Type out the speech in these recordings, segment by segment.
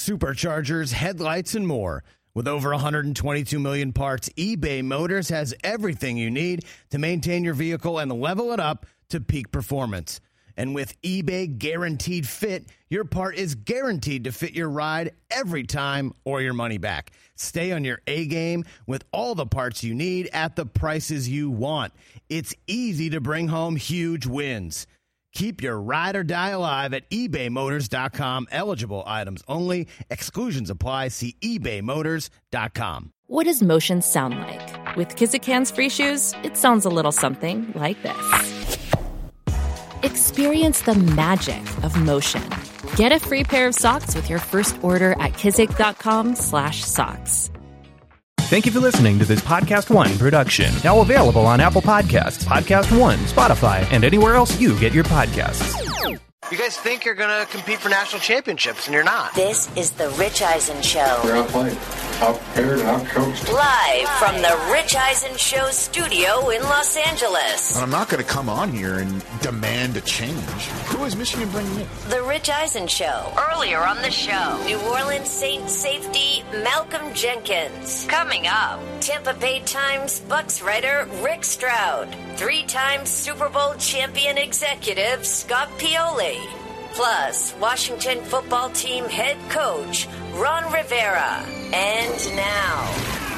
superchargers, headlights, and more. With over 122 million parts, eBay Motors has everything you need to maintain your vehicle and level it up to peak performance. And with eBay Guaranteed Fit, your part is guaranteed to fit your ride every time or your money back. Stay on your A-game with all the parts you need at the prices you want. It's easy to bring home huge wins. Keep your ride or die alive at ebaymotors.com. Eligible items only. Exclusions apply. See ebaymotors.com. What does motion sound like? With Kizik Hands Free Shoes, it sounds a little something like this. Experience the magic of motion. Get a free pair of socks with your first order at kizik.com/socks. Thank you for listening to this Podcast One production. Now available on Apple Podcasts, Podcast One, Spotify, and anywhere else you get your podcasts. You guys think you're going to compete for national championships, and you're not. This is the Rich Eisen Show. We're outplayed, out-prepared, and out-coached. Live from the Rich Eisen Show studio in Los Angeles. And I'm not going to come on here and demand a change. Who is Michigan bringing in? The Rich Eisen Show. Earlier on the show, New Orleans Saints safety Malcolm Jenkins. Coming up, Tampa Bay Times Bucks writer Rick Stroud. 3-time Super Bowl champion executive Scott Pioli. Plus, Washington football team head coach Ron Rivera. And now,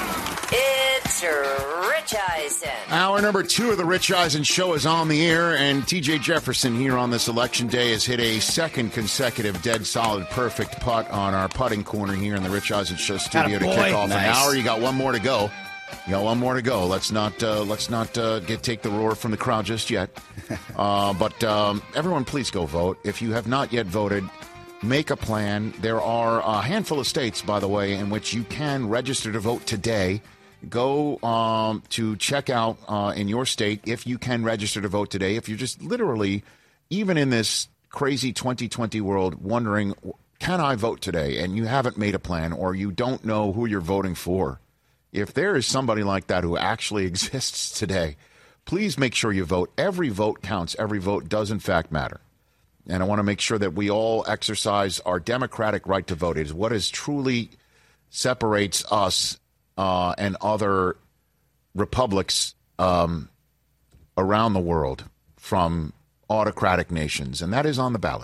it's Rich Eisen. Hour number 2 of the Rich Eisen Show is on the air, and TJ Jefferson here on this election day has hit a second consecutive dead solid perfect putt on our putting corner here in the Rich Eisen Show studio to kick off an hour. You got one more to go. Let's not take the roar from the crowd just yet. But everyone, please go vote. If you have not yet voted, make a plan. There are a handful of states, by the way, in which you can register to vote today. Go to check out in your state if you can register to vote today. If you're just literally, even in this crazy 2020 world, wondering, can I vote today? And you haven't made a plan, or you don't know who you're voting for. If there is somebody like that who actually exists today, please make sure you vote. Every vote counts. Every vote does, in fact, matter. And I want to make sure that we all exercise our democratic right to vote. It is what is truly separates us and other republics around the world from autocratic nations. And that is on the ballot.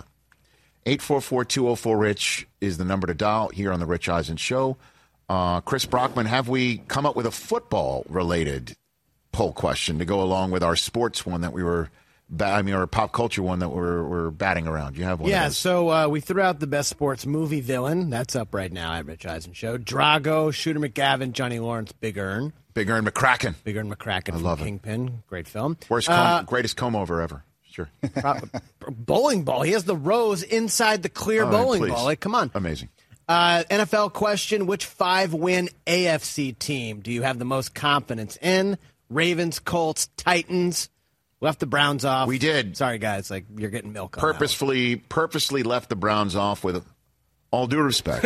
844-204-RICH is the number to dial here on the Rich Eisen Show. Chris Brockman, have we come up with a football-related poll question to go along with our sports one that we were, our pop culture one that we're batting around? You have one? Yeah, so we threw out the best sports movie villain. That's up right now at Rich Eisen Show. Drago, Shooter McGavin, Johnny Lawrence, Big Earn. Big Earn McCracken. Big Earn McCracken I love Kingpin. Great film. Greatest comb-over ever. Sure. Bowling ball. He has the rose inside the clear bowling ball. Like, come on. Amazing. NFL question, which 5-win AFC team do you have the most confidence in? Ravens, Colts, Titans. Left the Browns off. We did. Sorry, guys. Like, you're getting milk on Purposely left the Browns off with all due respect.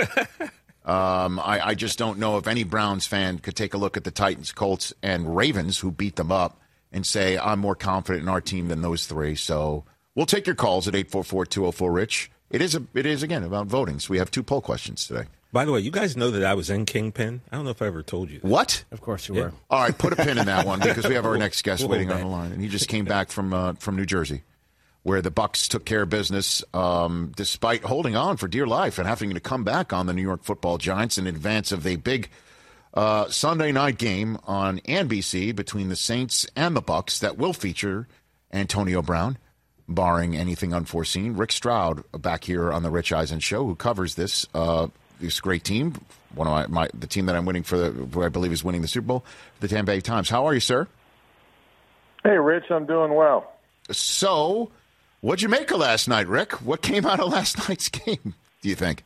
I just don't know if any Browns fan could take a look at the Titans, Colts, and Ravens, who beat them up, and say, I'm more confident in our team than those three. So we'll take your calls at 844-204-RICH. It is, again, about voting. So we have 2 poll questions today. By the way, you guys know that I was in Kingpin? I don't know if I ever told you that. What? Of course you were. All right, put a pin in that one because we have our next guest waiting on the line. And he just came back from New Jersey, where the Bucs took care of business despite holding on for dear life and having to come back on the New York Football Giants in advance of a big Sunday night game on NBC between the Saints and the Bucs that will feature Antonio Brown, barring anything unforeseen. Rick Stroud back here on the Rich Eisen Show, who covers this great team, one of the team that I'm winning for, who I believe is winning the Super Bowl, the Tampa Bay Times. How are you, sir? Hey, Rich, I'm doing well. So, what'd you make of last night, Rick? What came out of last night's game, do you think?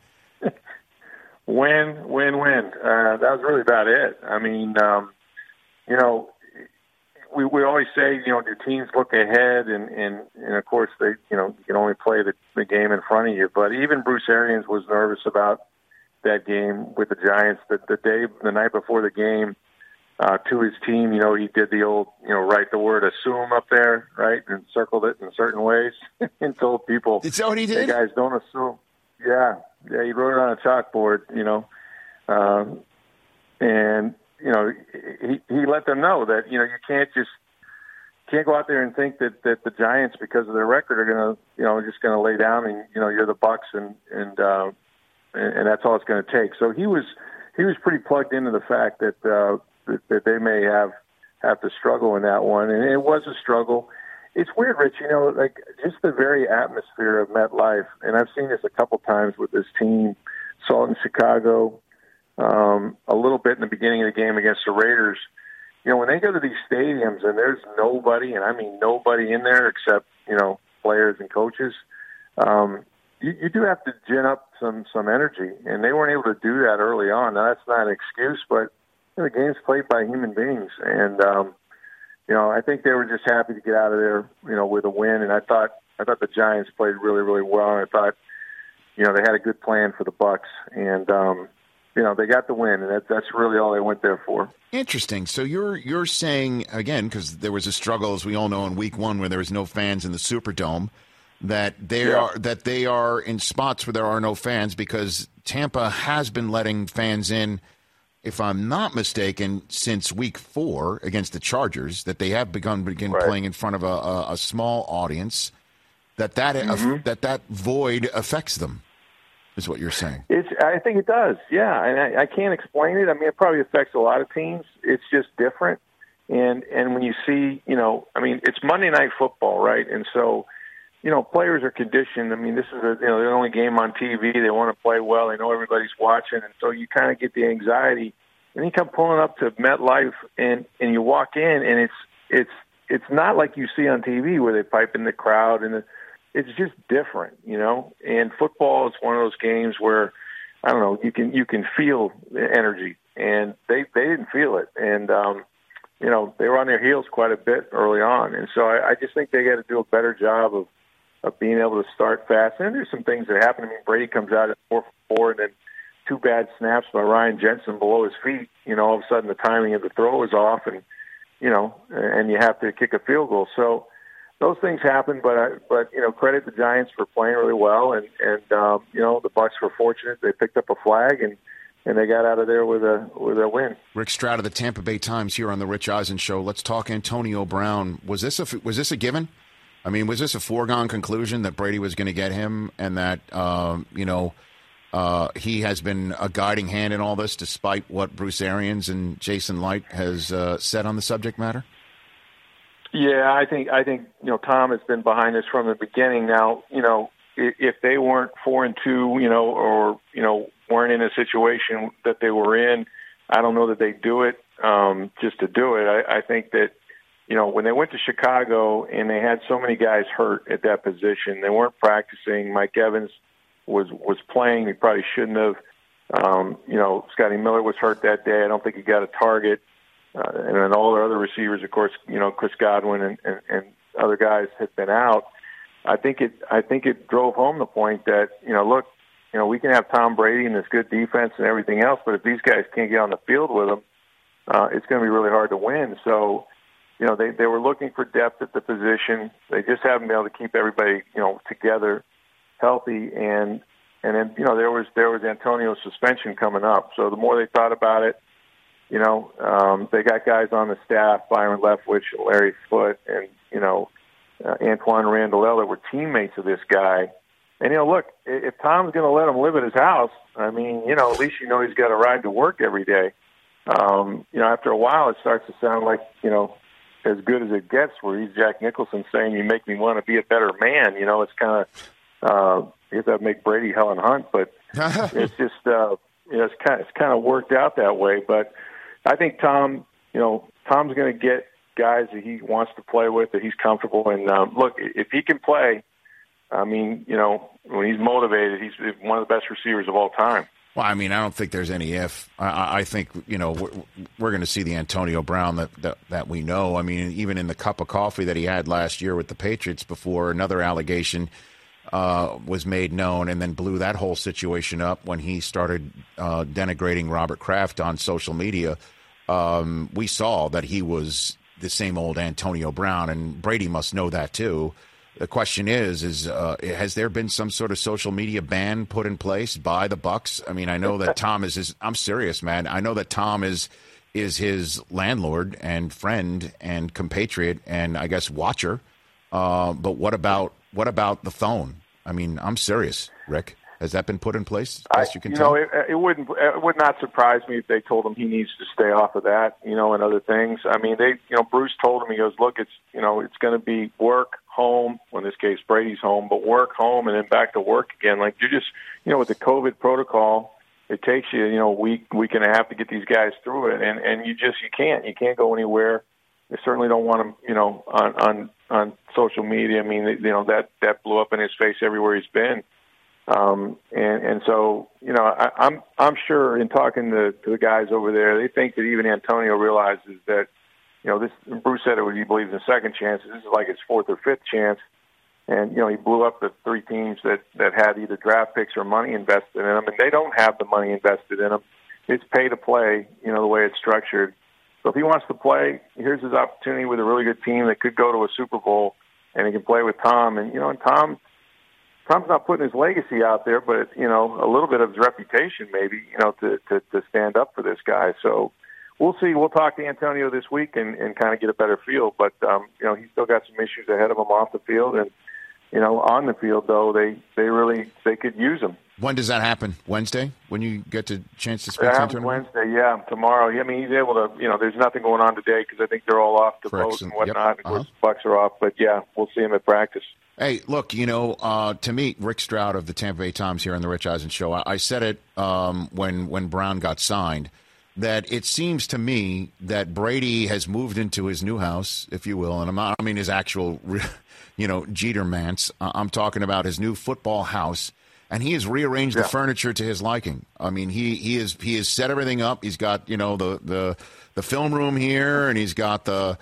Win. That was really about it. I mean, we always say, the teams look ahead, and of course they, you can only play the game in front of you. But even Bruce Arians was nervous about that game with the Giants. The night before the game, to his team, he did the old, write the word assume up there, right, and circled it in certain ways and told people, is that what he did? Hey guys, don't assume. Yeah. Yeah, he wrote it on a chalkboard, and he let them know that you can't go out there and think that the Giants, because of their record, are just going to lay down and you're the Bucs and that's all it's going to take. So he was pretty plugged into the fact that they may have to struggle in that one, and it was a struggle. It's weird, Rich, like just the very atmosphere of MetLife, and I've seen this a couple times with this team, saw it in Chicago, a little bit in the beginning of the game against the Raiders. When they go to these stadiums and there's nobody, and I mean nobody in there except, players and coaches, you do have to gin up some energy, and they weren't able to do that early on. Now, that's not an excuse, but the game's played by human beings, and I think they were just happy to get out of there, with a win. And I thought the Giants played really, really well. And I thought, they had a good plan for the Bucs, and they got the win, and that's really all they went there for. Interesting. So you're saying again, because there was a struggle, as we all know, in Week 1 where there was no fans in the Superdome, that they are in spots where there are no fans because Tampa has been letting fans in. If I'm not mistaken, since Week 4 against the Chargers, that they have begun playing in front of a small audience, that void affects them, is what you're saying. I think it does, yeah, and I can't explain it. I mean, it probably affects a lot of teams. It's just different, and when you see, it's Monday Night Football, right? And so, players are conditioned. I mean, this is the only game on TV. They want to play well. They know everybody's watching, and so you kind of get the anxiety. And you come pulling up to MetLife, and you walk in, and it's not like you see on TV where they pipe in the crowd, and it's just different, And football is one of those games where I don't know, you can feel the energy, and they didn't feel it, and they were on their heels quite a bit early on, and so I just think they got to do a better job of being able to start fast. And there's some things that happen. I mean, Brady comes out at 4-4, and then 2 bad snaps by Ryan Jensen below his feet. All of a sudden the timing of the throw is off, and and you have to kick a field goal. So those things happen, but credit the Giants for playing really well, and the Bucs were fortunate. They picked up a flag and they got out of there with a win. Rick Stroud of the Tampa Bay Times here on the Rich Eisen Show. Let's talk Antonio Brown. Was this a given? I mean, was this a foregone conclusion that Brady was going to get him, and that he has been a guiding hand in all this, despite what Bruce Arians and Jason Licht has said on the subject matter? Yeah, I think Tom has been behind this from the beginning. Now, if they weren't 4-2, or weren't in a situation that they were in, I don't know that they'd do it just to do it. I think that when they went to Chicago and they had so many guys hurt at that position, they weren't practicing. Mike Evans was playing. He probably shouldn't have. Scotty Miller was hurt that day. I don't think he got a target. And then all their other receivers, of course, Chris Godwin and other guys had been out. I think it drove home the point that, look, we can have Tom Brady and this good defense and everything else, but if these guys can't get on the field with them, it's going to be really hard to win. So, they were looking for depth at the position. They just haven't been able to keep everybody, together, healthy, and then there was Antonio's suspension coming up. So the more they thought about it, they got guys on the staff, Byron Leftwich, Larry Foote, and Antoine Randall that were teammates of this guy. And look, if Tom's going to let him live at his house, I mean, at least he's got to ride to work every day. After a while, it starts to sound like as good as it gets, where he's Jack Nicholson saying, "You make me want to be a better man." It's kind of I guess that'd make Brady Helen Hunt, but it's just it's kind of worked out that way. But I think Tom's going to get guys that he wants to play with, that he's comfortable. And look, if he can play, I mean, when he's motivated, he's one of the best receivers of all time. Well, I mean, I don't think there's any if. I think, we're going to see the Antonio Brown that we know. I mean, even in the cup of coffee that he had last year with the Patriots before another allegation was made known, and then blew that whole situation up when he started denigrating Robert Kraft on social media. We saw that he was the same old Antonio Brown, and Brady must know that too. The question is has there been some sort of social media ban put in place by the Bucs? I mean, I know that Tom is I'm serious, man. I know that Tom is his landlord and friend and compatriot and I guess watcher. But what about the phone? I mean, I'm serious, Rick. Has that been put in place? Best you can tell? It would not surprise me if they told him he needs to stay off of that, and other things. I mean, Bruce told him, he goes, look, it's going to be work, home. Well, in this case, Brady's home, but work, home, and then back to work again. Like you're just, with the COVID protocol, it takes you, a week and a half to get these guys through it, and you can't go anywhere. They certainly don't want him, on social media. I mean, that blew up in his face everywhere he's been. And so, I'm sure in talking to the guys over there, they think that even Antonio realizes that, Bruce said he believes in second chances. This is like his fourth or fifth chance. And, he blew up the three teams that had either draft picks or money invested in them, and they don't have the money invested in them. It's pay to play, the way it's structured. So if he wants to play, here's his opportunity with a really good team that could go to a Super Bowl, and he can play with Tom. And, and Tom's not putting his legacy out there, but, a little bit of his reputation maybe, to stand up for this guy. So we'll see. We'll talk to Antonio this week and kind of get a better feel. But, he's still got some issues ahead of him off the field. And, on the field, though, they could use him. When does that happen? Wednesday? When you get a chance to speak to him? Happens Wednesday, yeah, tomorrow. I mean, he's able to, there's nothing going on today because I think they're all off the boat and whatnot. Yep. Of course, the Bucs are off. But, yeah, we'll see him at practice. Hey, look, to meet Rick Stroud of the Tampa Bay Times here on the Rich Eisen Show, I said it when Brown got signed, that it seems to me that Brady has moved into his new house, if you will, and I mean his actual, Jeter Mance. I'm talking about his new football house, and he has rearranged the furniture to his liking. I mean, he has set everything up. He's got the film room here, and he's got the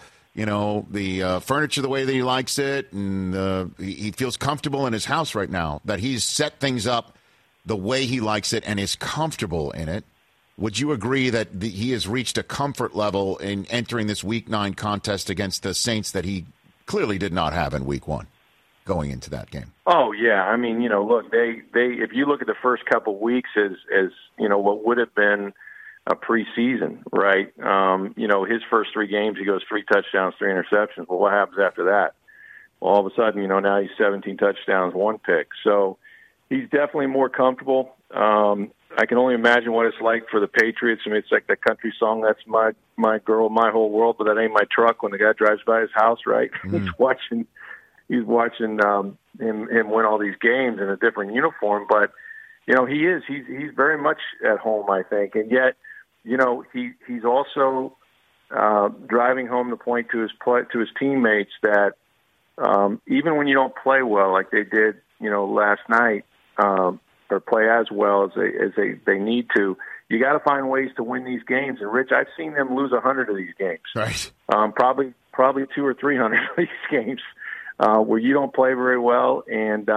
furniture the way that he likes it, and he feels comfortable in his house right now, that he's set things up the way he likes it and is comfortable in it. Would you agree that he has reached a comfort level in entering this Week 9 contest against the Saints that he clearly did not have in Week 1 going into that game? Oh, yeah. I mean, look, they if you look at the first couple of weeks as what would have been a preseason, right? His first three games, he goes 3 touchdowns, 3 interceptions. Well, what happens after that? Well, all of a sudden, now he's 17 touchdowns, 1 pick. So he's definitely more comfortable. I can only imagine what it's like for the Patriots. I mean, it's like that country song, "That's my girl, my whole world," but that ain't my truck. When the guy drives by his house, right? He's watching him win all these games in a different uniform, but he's very much at home, I think, and yet. He's also driving home the point to his teammates that even when you don't play well like they did, last night, or play as well as they need to, you got to find ways to win these games. And Rich, I've seen them lose 100 of these games, right? Probably 200 or 300 of these games where you don't play very well, and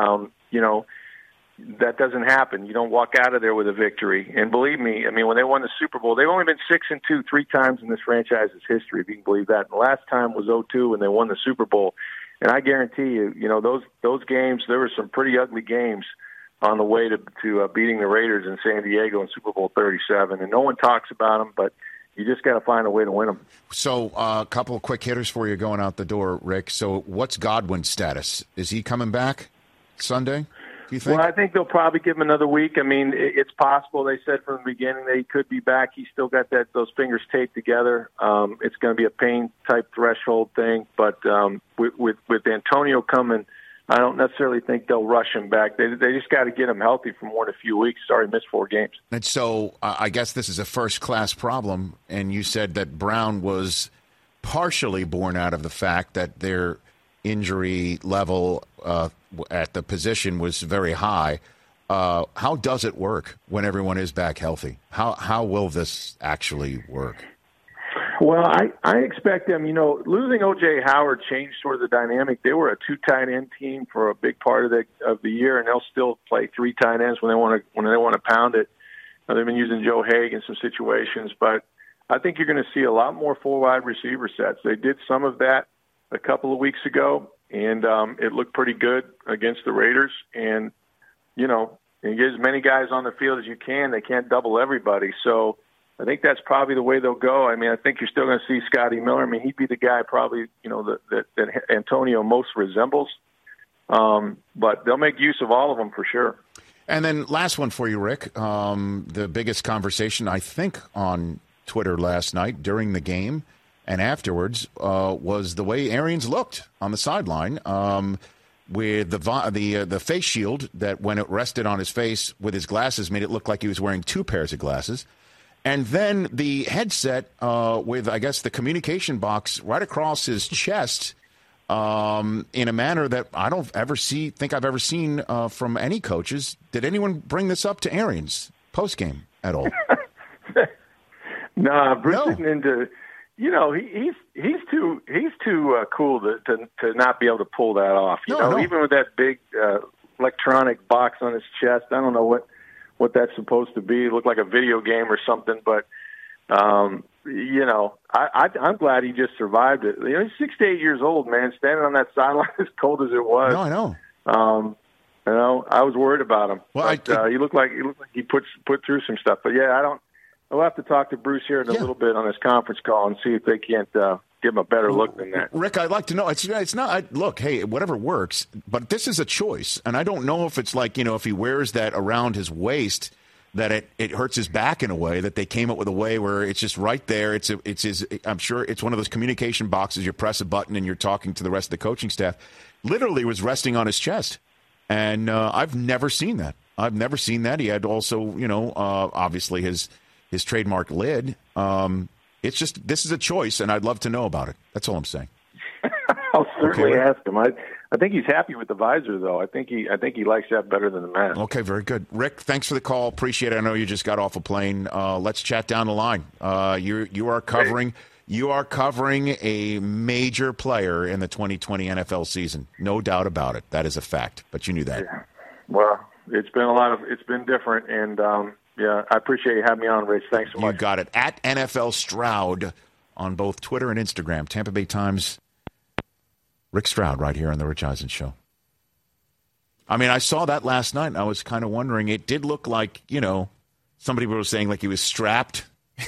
that doesn't happen. You don't walk out of there with a victory. And believe me, I mean, when they won the Super Bowl, they've only been 6-2 3 times in this franchise's history, if you can believe that. And the last time was 2002 when they won the Super Bowl. And I guarantee you, those games, there were some pretty ugly games on the way to beating the Raiders in San Diego in Super Bowl 37. And no one talks about them, but you just got to find a way to win them. So a couple of quick hitters for you going out the door, Rick. So what's Godwin's status? Is he coming back Sunday? Do you think? Well, I think they'll probably give him another week. I mean, it's possible. They said from the beginning that he could be back. He's still got those fingers taped together. It's going to be a pain-type threshold thing. But with Antonio coming, I don't necessarily think they'll rush him back. They just got to get him healthy for more than a few weeks. Sorry, missed 4 games. And so I guess this is a first-class problem. And you said that Brown was partially born out of the fact that their injury level at the position was very high. How does it work when everyone is back healthy? How will this actually work? Well, I expect them, losing O.J. Howard changed sort of the dynamic. They were a 2 tight end team for a big part of the year, and they'll still play 3 tight ends when they want to pound it. They've been using Joe Haig in some situations, but I think you're going to see a lot more 4 wide receiver sets. They did some of that a couple of weeks ago, and it looked pretty good against the Raiders. And, you get as many guys on the field as you can. They can't double everybody. So I think that's probably the way they'll go. I mean, I think you're still going to see Scotty Miller. I mean, he'd be the guy probably, that Antonio most resembles. But they'll make use of all of them for sure. And then last one for you, Rick. The biggest conversation, I think, on Twitter last night during the game and afterwards was the way Arians looked on the sideline with the face shield that, when it rested on his face with his glasses, made it look like he was wearing two pairs of glasses. And then the headset with, I guess, the communication box right across his chest in a manner that I don't think I've ever seen from any coaches. Did anyone bring this up to Arians post-game at all? Nah, Bruce isn't into. He's too cool to not be able to pull that off. Even with that big electronic box on his chest, I don't know what that's supposed to be. It looked like a video game or something, but I'm glad he just survived it. He's 68 years old, man, standing on that sideline as cold as it was. No, I know. I was worried about him. Well, he looked like he put through some stuff. But yeah, I'll have to talk to Bruce here in a little bit on his conference call and see if they can't give him a better look than that. Rick, I'd like to know. It's not. Look, hey, whatever works, but this is a choice, and I don't know if it's like, if he wears that around his waist, that it hurts his back in a way, that they came up with a way where it's just right there. It's his. I'm sure it's one of those communication boxes. You press a button and you're talking to the rest of the coaching staff. Literally was resting on his chest, and I've never seen that. He had also, obviously his trademark lid. It's just, this is a choice, and I'd love to know about it. That's all I'm saying. I'll certainly ask him. I think he's happy with the visor, though. I think he likes that better than the mask. Okay, very good. Rick, thanks for the call. Appreciate it. I know you just got off a plane. Let's chat down the line. You are covering a major player in the 2020 NFL season. No doubt about it. That is a fact. But you knew that. Yeah. Well, it's been different, and yeah, I appreciate you having me on, Rich. Thanks so much. You got it. At NFL Stroud on both Twitter and Instagram. Tampa Bay Times. Rick Stroud right here on the Rich Eisen Show. I mean, I saw that last night, and I was kind of wondering. It did look like, somebody was saying like he was strapped,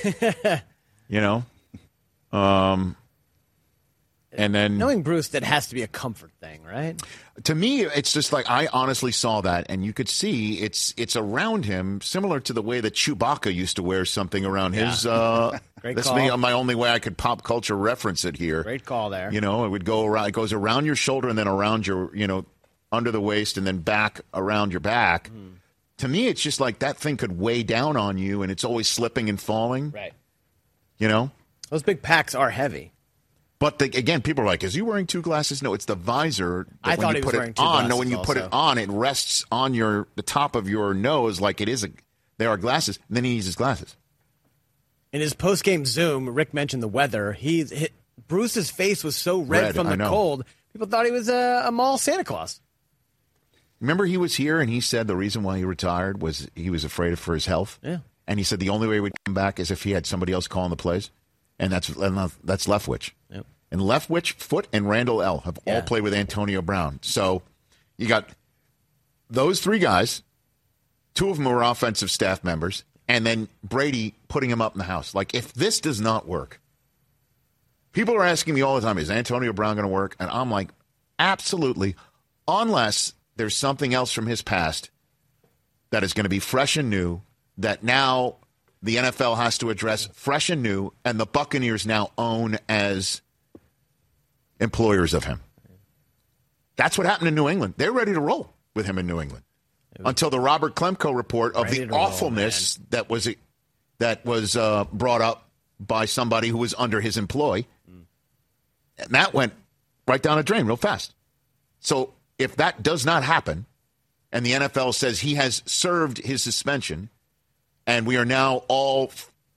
And then, knowing Bruce, that has to be a comfort thing, right? To me, it's just like, I honestly saw that, and you could see it's around him, similar to the way that Chewbacca used to wear something around his. Great this call. is my only way I could pop culture reference it here. Great call there. It would go around. It goes around your shoulder and then around your, under the waist and then back around your back. To me, it's just like that thing could weigh down on you, and it's always slipping and falling. Right. Those big packs are heavy. But again, people are like, "Is he wearing two glasses?" No, it's the visor. I thought he was wearing two glasses. No, when you put it on, it rests on the top of your nose like it is. They are glasses. And then he uses glasses. In his post-game Zoom, Rick mentioned the weather. Bruce's face was so red from the cold, people thought he was a mall Santa Claus. Remember, he was here and he said the reason why he retired was he was afraid for his health. Yeah. And he said the only way he would come back is if he had somebody else calling the plays. And that's Leftwich. Yep. And Leftwich, Foote, and Randall L. have all played with Antonio Brown. So you got those three guys. Two of them were offensive staff members. And then Brady putting him up in the house. Like, if this does not work, people are asking me all the time, is Antonio Brown going to work? And I'm like, absolutely, unless there's something else from his past that is going to be fresh and new, that now the NFL has to address fresh and new, and the Buccaneers now own as employers of him. That's what happened in New England. They're ready to roll with him in New England. Until the Robert Klemko report of the awfulness that was brought up by somebody who was under his employ. And that went right down a drain real fast. So if that does not happen, and the NFL says he has served his suspension, and we are now all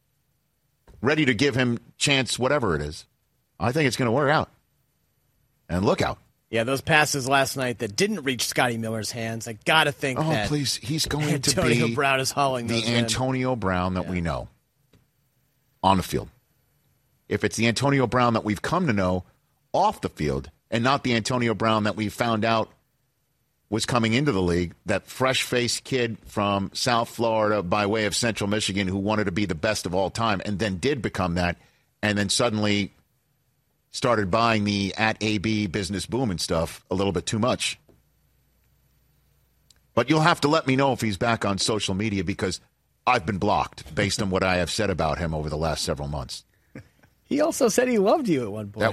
ready to give him chance, whatever it is, I think it's going to work out. And look out. Yeah, those passes last night that didn't reach Scotty Miller's hands, I got to think that. Oh, please. He's going to be Antonio Brown is hauling the Antonio Brown that we know on the field. If it's the Antonio Brown that we've come to know off the field, and not the Antonio Brown that we found out was coming into the league, that fresh-faced kid from South Florida by way of Central Michigan who wanted to be the best of all time and then did become that, and then suddenly started buying the @AB business boom and stuff a little bit too much. But you'll have to let me know if he's back on social media, because I've been blocked based on what I have said about him over the last several months. He also said he loved you at one point.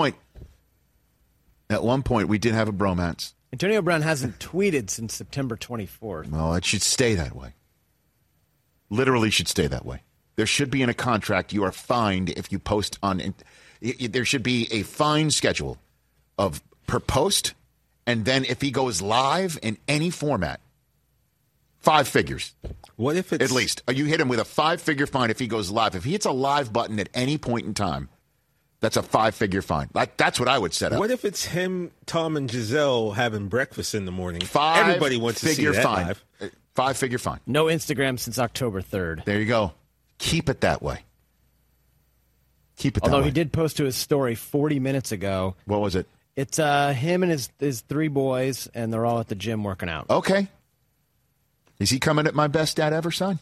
At one point, we did have a bromance. Antonio Brown hasn't tweeted since September 24th. Well, it should stay that way. Literally should stay that way. There should be in a contract, you are fined if you post on. There should be a fine schedule of per post, and then if he goes live in any format, 5 figures. What if it's... At least. You hit him with a 5-figure fine if he goes live. If he hits a live button at any point in time, that's a 5-figure fine. That's what I would set up. What if it's him, Tom, and Giselle having breakfast in the morning? 5 Everybody wants to see that fine. live. 5-figure fine. No Instagram since October 3rd. There you go. Keep it that way. Keep it that way. Although he did post to his story 40 minutes ago. What was it? It's him and his 3 boys, and they're all at the gym working out. Okay. Is he coming at my best dad ever, son?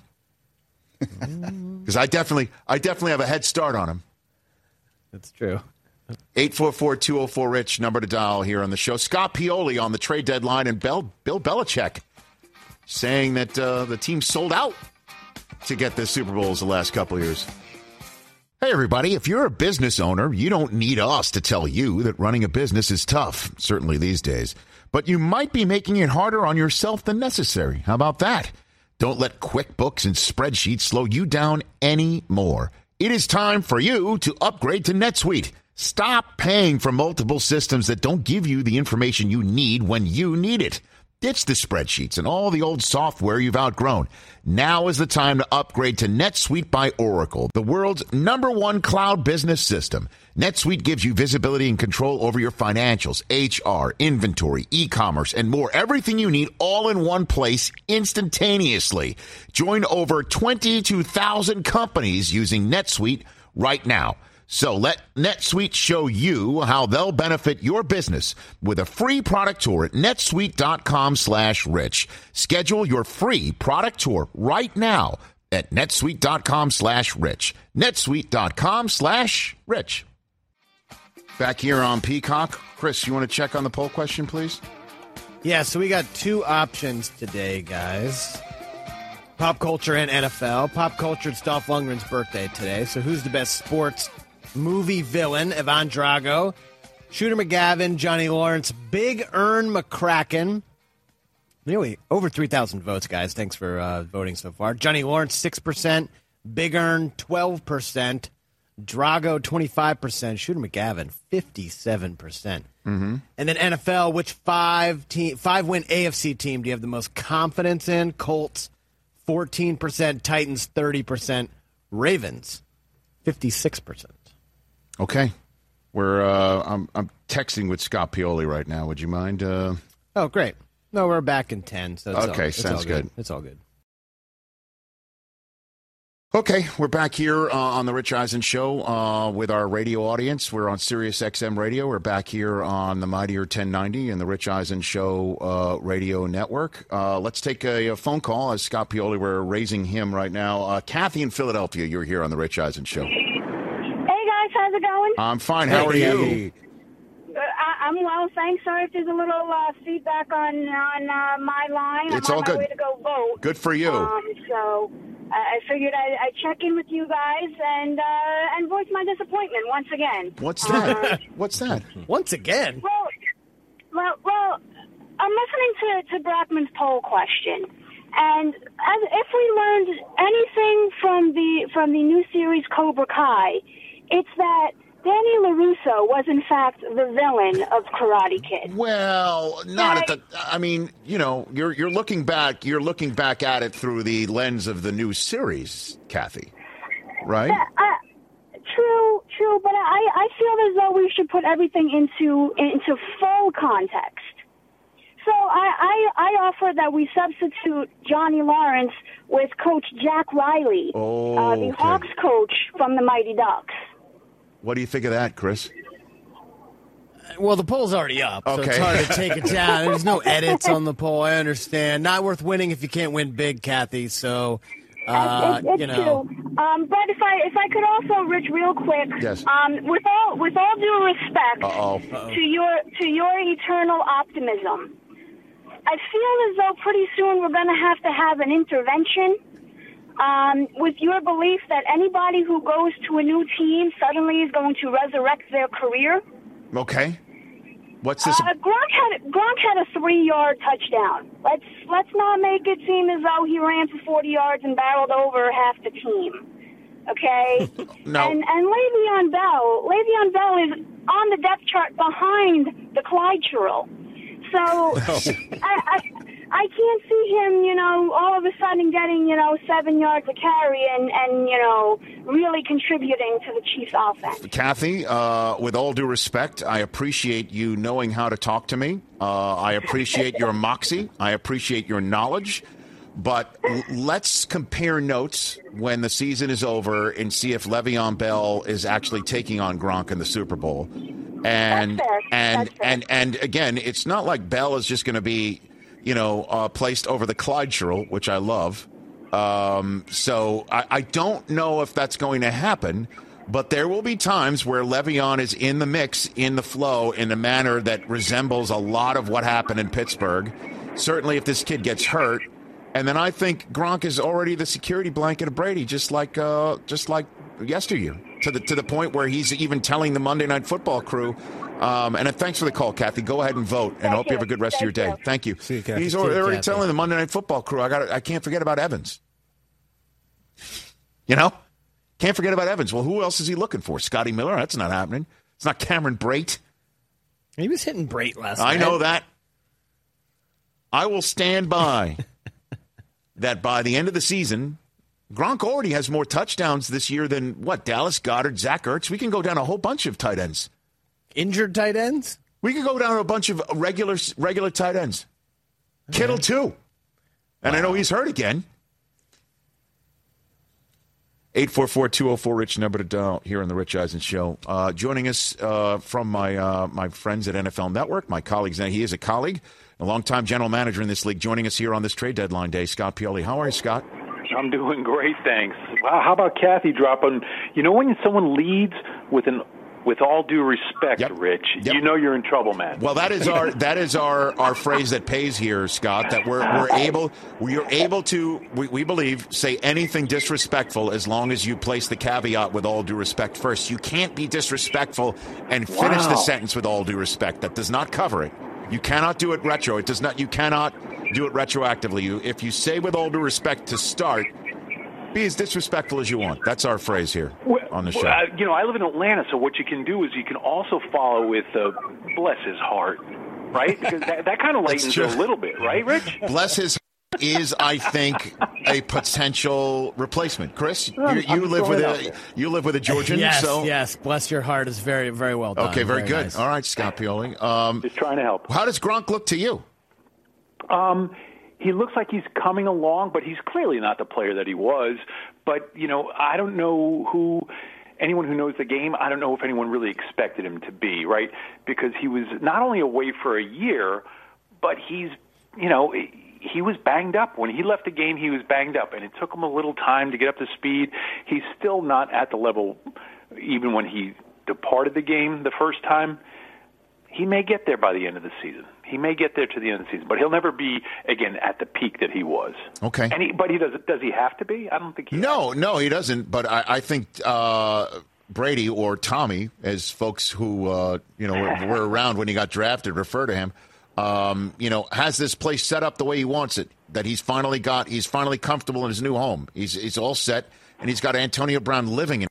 Because I definitely have a head start on him. That's true. 844-204-RICH, number to dial here on the show. Scott Pioli on the trade deadline, and Bill Belichick saying that the team sold out to get the Super Bowls the last couple of years. Hey, everybody, if you're a business owner, you don't need us to tell you that running a business is tough, certainly these days. But you might be making it harder on yourself than necessary. How about that? Don't let QuickBooks and spreadsheets slow you down anymore. It is time for you to upgrade to NetSuite. Stop paying for multiple systems that don't give you the information you need when you need it. Ditch the spreadsheets and all the old software you've outgrown. Now is the time to upgrade to NetSuite by Oracle, the world's #1 cloud business system. NetSuite gives you visibility and control over your financials, HR, inventory, e-commerce, and more. Everything you need all in one place instantaneously. Join over 22,000 companies using NetSuite right now. So let NetSuite show you how they'll benefit your business with a free product tour at netsuite.com/rich. Schedule your free product tour right now at netsuite.com/rich. netsuite.com/rich. Back here on Peacock. Chris, you want to check on the poll question, please? Yeah, so we got 2 options today, guys. Pop culture and NFL. Pop culture, it's Dolph Lundgren's birthday today. So who's the best sports movie villain? Ivan Drago, Shooter McGavin, Johnny Lawrence, Big Ern McCracken. Nearly over 3,000 votes, guys. Thanks for voting so far. Johnny Lawrence, 6%. Big Ern, 12%. Drago, 25%. Shooter McGavin, 57%. Mm-hmm. And then NFL, which 5-win AFC team do you have the most confidence in? Colts, 14%. Titans, 30%. Ravens, 56%. Okay. I'm texting with Scott Pioli right now. Would you mind? Oh, great. No, we're back in 10. So sounds good. It's all good. Okay, we're back here on the Rich Eisen Show with our radio audience. We're on Sirius XM Radio. We're back here on the Mightier 1090 and the Rich Eisen Show radio network. Let's take a phone call as Scott Pioli. We're raising him right now. Kathy in Philadelphia, you're here on the Rich Eisen Show. How's it going? I'm fine. How are you? I'm well, thanks. Sorry if there's a little feedback on my line. It's I'm all on good. my way to go vote. Good for you. So I figured I'd check in with you guys and voice my disappointment once again. What's that? What's that? Once again? Well, I'm listening to Brackman's poll question, and if we learned anything from the new series Cobra Kai, it's that Danny LaRusso was, in fact, the villain of Karate Kid. Well, not at the. I mean, you're looking back. You're looking back at it through the lens of the new series, Kathy. Right? True. But I feel as though we should put everything into full context. So I offer that we substitute Johnny Lawrence with Coach Jack Riley, the Hawks coach from the Mighty Ducks. What do you think of that, Chris? Well, the poll's already up, so it's Okay. hard to take it down. There's no edits on the poll. I understand. Not worth winning if you can't win big, Kathy. So, It's you know. true. But if I could also, Rich, real quick, Yes. with all due respect Uh-oh. to your eternal optimism, I feel as though pretty soon we're going to have an intervention. With your belief that anybody who goes to a new team suddenly is going to resurrect their career. Okay. What's this? Gronk had a 3-yard touchdown. Let's not make it seem as though he ran for 40 yards and barreled over half the team. Okay? No. And Le'Veon Bell is on the depth chart behind the Clyde Churl. So I can't see him, all of a sudden getting, 7 yards a carry and really contributing to the Chiefs' offense. Kathy, with all due respect, I appreciate you knowing how to talk to me. I appreciate your moxie. I appreciate your knowledge. But let's compare notes when the season is over and see if Le'Veon Bell is actually taking on Gronk in the Super Bowl. And That's fair. and again, it's not like Bell is just going to be, placed over the Clyde Churl, which I love. So I don't know if that's going to happen, but there will be times where Le'Veon is in the mix, in the flow, in a manner that resembles a lot of what happened in Pittsburgh. Certainly if this kid gets hurt. And then I think Gronk is already the security blanket of Brady, just like yesteryear, to the point where he's even telling the Monday Night Football crew. And thanks for the call, Kathy. Go ahead and vote, and I hope you have a good rest of your day. Thank you. See you, Kathy. He's See you, already Kathy. telling the Monday Night Football crew, I can't forget about Evans. Can't forget about Evans. Well, who else is he looking for? Scotty Miller? That's not happening. It's not Cameron Brate. He was hitting Brate last night. I know that. I will stand by that by the end of the season, Gronk already has more touchdowns this year than, Dallas Goedert, Zach Ertz. We can go down a whole bunch of tight ends. Injured tight ends? We could go down a bunch of regular tight ends. Okay. Kittle, too. And I know he's hurt again. 844-204-RICH, number to dial here on the Rich Eisen Show. Joining us from my friends at NFL Network, my colleagues. Now, he is a colleague, a longtime general manager in this league, joining us here on this trade deadline day, Scott Pioli. How are you, Scott? I'm doing great, thanks. Wow, how about Kathy dropping? When someone leads with all due respect, Rich, you know you're in trouble, man. Well, that is our phrase that pays here, Scott. That we're able to we believe say anything disrespectful as long as you place the caveat with all due respect first. You can't be disrespectful and finish the sentence with all due respect. That does not cover it. You cannot do it retro. It does not. You cannot do it retroactively. If you say with all due respect to start, be as disrespectful as you want. That's our phrase here on the show. I live in Atlanta, so what you can do is you can also follow with bless his heart, right? Because that kind of lightens it a little bit, right, Rich? Bless his heart is, I think, a potential replacement. Chris, you live with a Georgian. Yes. Bless your heart is very, very well done. Okay, very good. Nice. All right, Scott Pioli. Just trying to help. How does Gronk look to you? He looks like he's coming along, but he's clearly not the player that he was. But, I don't know anyone who knows the game, I don't know if anyone really expected him to be, right? Because he was not only away for a year, but he was banged up. When he left the game, he was banged up, and it took him a little time to get up to speed. He's still not at the level, even when he departed the game the first time. He may get there by the end of the season. He may get there to the end of the season, but he'll never be, again, at the peak that he was. Okay. But he does he have to be? I don't think he No, he doesn't. But I think Brady or Tommy, as folks who were around when he got drafted refer to him, has this place set up the way he wants it. That he's finally comfortable in his new home. He's all set, and he's got Antonio Brown living in.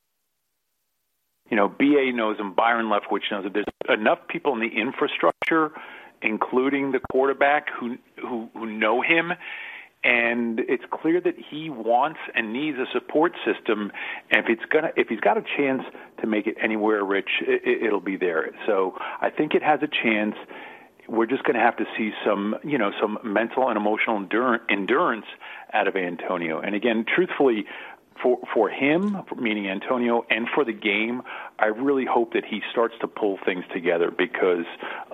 BA knows him, Byron Leftwich knows him. There's enough people in the infrastructure, including the quarterback, who know him, and it's clear that he wants and needs a support system. And if he's got a chance to make it anywhere, Rich, it'll be there. So I think it has a chance. We're just going to have to see some mental and emotional endurance out of Antonio. And again, truthfully, for him, meaning Antonio, and for the game, I really hope that he starts to pull things together because,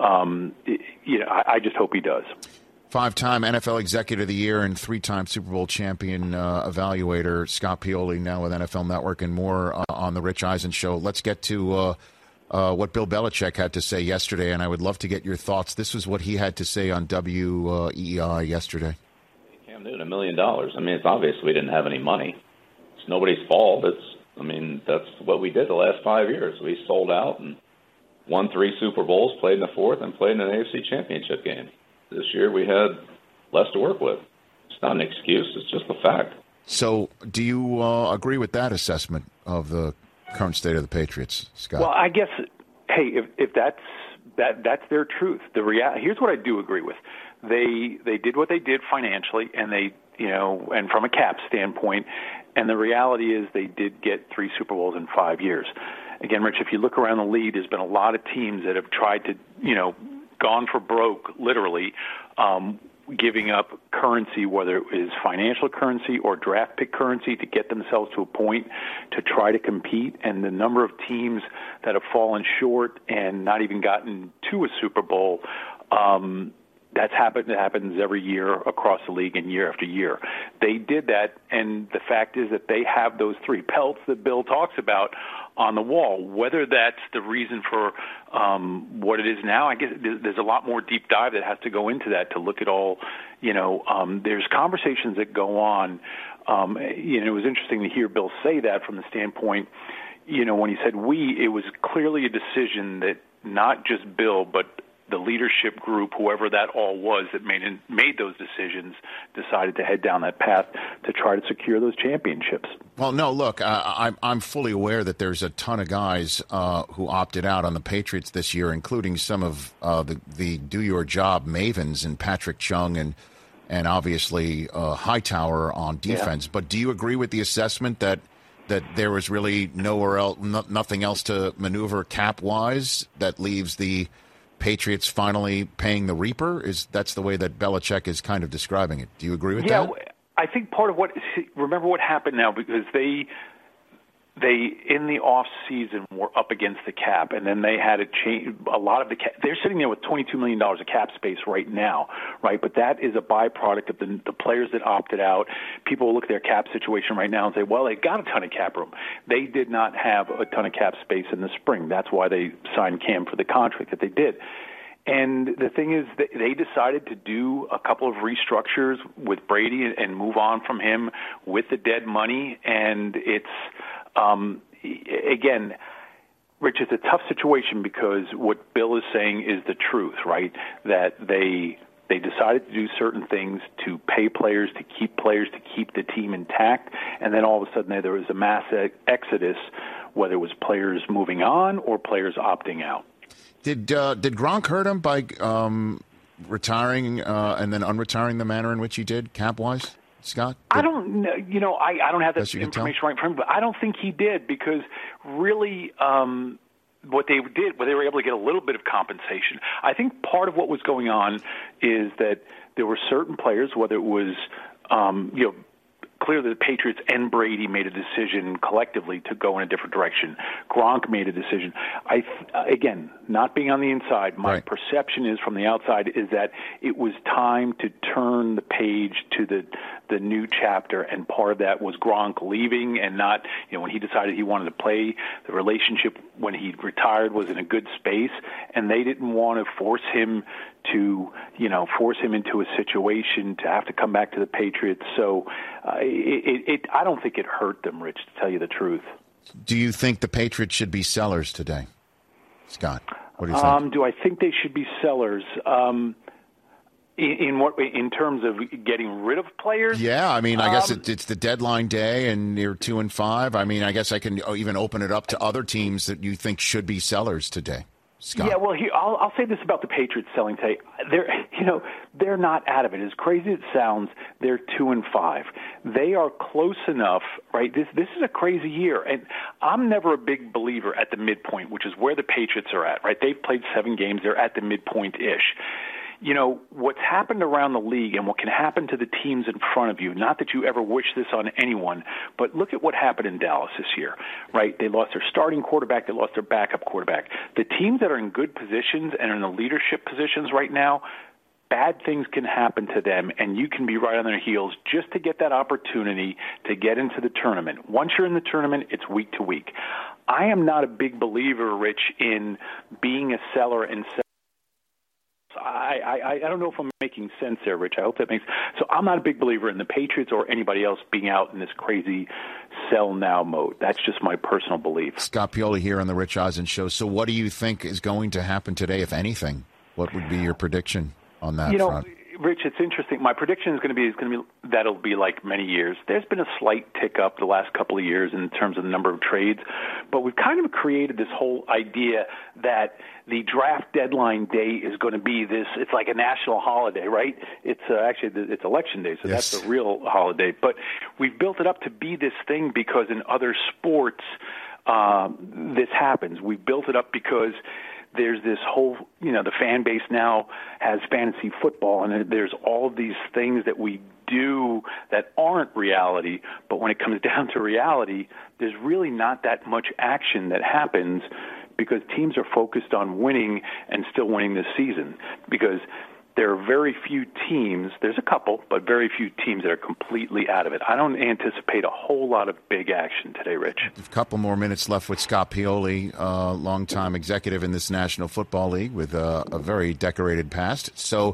I just hope he does. 5-time NFL Executive of the Year and 3-time Super Bowl champion evaluator Scott Pioli, now with NFL Network and more on the Rich Eisen Show. Let's get to what Bill Belichick had to say yesterday, and I would love to get your thoughts. This was what he had to say on WEEI yesterday. Cam Newton, $1 million. I mean, it's obvious we didn't have any money. It's nobody's fault. That's what we did the last 5 years. We sold out and won 3 Super Bowls, played in the 4th, and played in an AFC Championship game. This year we had less to work with. It's not an excuse. It's just a fact. So do you agree with that assessment of the current state of the Patriots, Scott? Well, I guess, hey, if that's their truth. Here's what I do agree with. They did what they did financially, and and from a cap standpoint, and the reality is they did get 3 Super Bowls in 5 years. Again, Rich, if you look around the league, there's been a lot of teams that have tried to, gone for broke, literally, giving up currency, whether it is financial currency or draft pick currency, to get themselves to a point to try to compete. And the number of teams that have fallen short and not even gotten to a Super Bowl, that's happened. It happens every year across the league and year after year. They did that, and the fact is that they have those 3 belts that Bill talks about on the wall. Whether that's the reason for what it is now, I guess there's a lot more deep dive that has to go into that to look at all. There's conversations that go on. It was interesting to hear Bill say that from the standpoint, when he said it was clearly a decision that not just Bill, but the leadership group, whoever that all was that made those decisions, decided to head down that path to try to secure those championships. Well, no, look, I'm fully aware that there's a ton of guys who opted out on the Patriots this year, including some of the do-your-job mavens in Patrick Chung and obviously Hightower on defense. Yeah. But do you agree with the assessment that there was really nothing else to maneuver cap-wise that leaves the Patriots finally paying the Reaper? That's the way that Belichick is kind of describing it. Do you agree with that? Yeah, I think part of remember what happened now, because they in the off season were up against the cap, and then they had to change a lot of the cap. They're sitting there with $22 million of cap space right now, right? But that is a byproduct of the players that opted out. People will look at their cap situation right now and say, well, they got a ton of cap room. They did not have a ton of cap space in the spring. That's why they signed Cam for the contract that they did. And the thing is, they decided to do a couple of restructures with Brady and move on from him with the dead money. And it's, again, Rich, it's a tough situation because what Bill is saying is the truth, right? That they decided to do certain things to pay players, to keep the team intact, and then all of a sudden there was a mass exodus, whether it was players moving on or players opting out. Did Gronk hurt him by retiring and then unretiring the manner in which he did, cap-wise, Scott? I don't know. I don't have that information right in front of me, but I don't think he did, because really what they were able to get a little bit of compensation. I think part of what was going on is that there were certain players, whether it was clearly the Patriots and Brady made a decision collectively to go in a different direction. Gronk made a decision. Again, not being on the inside, my perception is from the outside is that it was time to turn the page to the new chapter, and part of that was Gronk leaving and not, when he decided he wanted to play, the relationship when he retired was in a good space, and they didn't want to force him into a situation to have to come back to the Patriots. So I don't think it hurt them, Rich, to tell you the truth. Do you think the Patriots should be sellers today, Scott? What do you think? Do I think they should be sellers? In what way? In terms of getting rid of players? Yeah, I mean, I guess it's the deadline day, and you're 2-5. I mean, I guess I can even open it up to other teams that you think should be sellers today. Scott. Yeah, well, I'll say this about the Patriots selling today. They're not out of it. As crazy as it sounds, they're 2-5. They are close enough, right? This is a crazy year, and I'm never a big believer at the midpoint, which is where the Patriots are at, right? They've played 7 games. They're at the midpoint-ish. what's happened around the league and what can happen to the teams in front of you, not that you ever wish this on anyone, but look at what happened in Dallas this year, right? They lost their starting quarterback. They lost their backup quarterback. The teams that are in good positions and are in the leadership positions right now, bad things can happen to them, and you can be right on their heels just to get that opportunity to get into the tournament. Once you're in the tournament, it's week to week. I am not a big believer, Rich, in being a seller and selling. I don't know if I'm making sense there, Rich. I hope that makes – so I'm not a big believer in the Patriots or anybody else being out in this crazy sell-now mode. That's just my personal belief. Scott Pioli here on the Rich Eisen Show. So what do you think is going to happen today, if anything? What would be your prediction on that front? Rich, it's interesting. My prediction is going to be that it'll be like many years. There's been a slight tick up the last couple of years in terms of the number of trades, but we've kind of created this whole idea that the draft deadline day is going to be this. It's like a national holiday, right? It's it's Election Day, so yes. That's a real holiday. But we've built it up to be this thing because in other sports this happens. We built it up because there's this whole, the fan base now has fantasy football, and there's all of these things that we do that aren't reality. But when it comes down to reality, there's really not that much action that happens because teams are focused on winning and still winning this season. Because there are very few teams, there's a couple, but very few teams that are completely out of it. I don't anticipate a whole lot of big action today, Rich. A couple more minutes left with Scott Pioli, longtime executive in this National Football League with a very decorated past. So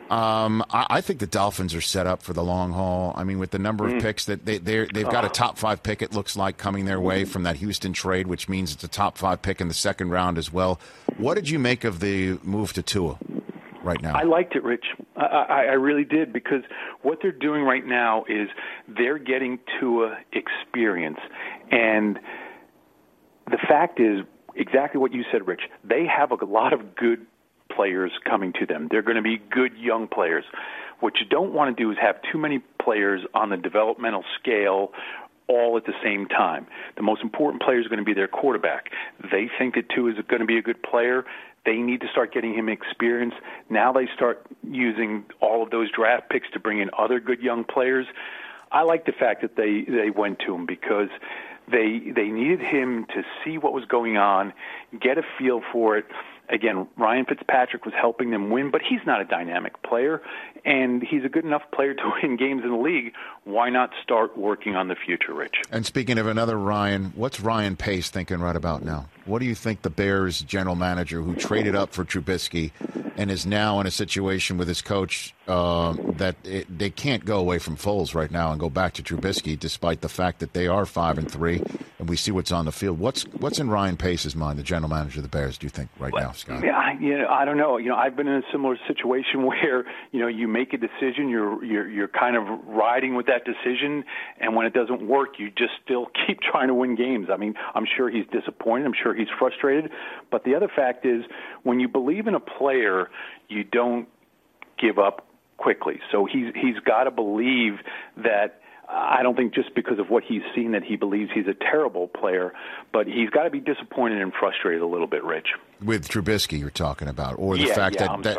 I think the Dolphins are set up for the long haul. I mean, with the number of picks that they've got a top 5 pick, it looks like, coming their way from that Houston trade, which means it's a top 5 pick in the second round as well. What did you make of the move to Tua right now? I liked it, Rich. I really did, because what they're doing right now is they're getting Tua experience. And the fact is exactly what you said, Rich. They have a lot of good players coming to them. They're going to be good young players. What you don't want to do is have too many players on the developmental scale all at the same time. The most important player is going to be their quarterback. They think that Tua is going to be a good player. They need to start getting him experience. Now they start using all of those draft picks to bring in other good young players. I like the fact that they went to him because they needed him to see what was going on, get a feel for it. Again, Ryan Fitzpatrick was helping them win, but he's not a dynamic player, and he's a good enough player to win games in the league. Why not start working on the future, Rich? And speaking of another Ryan, what's Ryan Pace thinking right about now? What do you think the Bears general manager, who traded up for Trubisky and is now in a situation with his coach they can't go away from Foles right now and go back to Trubisky, despite the fact that they are 5-3, and we see what's on the field. What's in Ryan Pace's mind, the general manager of the Bears, do you think, right now, Scott? Yeah, I don't know. I've been in a similar situation where you make a decision, you're kind of riding with that decision, and when it doesn't work, you just still keep trying to win games. I mean, I'm sure he's disappointed. I'm sure he's frustrated. But the other fact is, when you believe in a player, you don't give up quickly. So he's got to believe that. I don't think just because of what he's seen that he believes he's a terrible player, but he's got to be disappointed and frustrated a little bit, Rich. With Trubisky, you're talking about, or the fact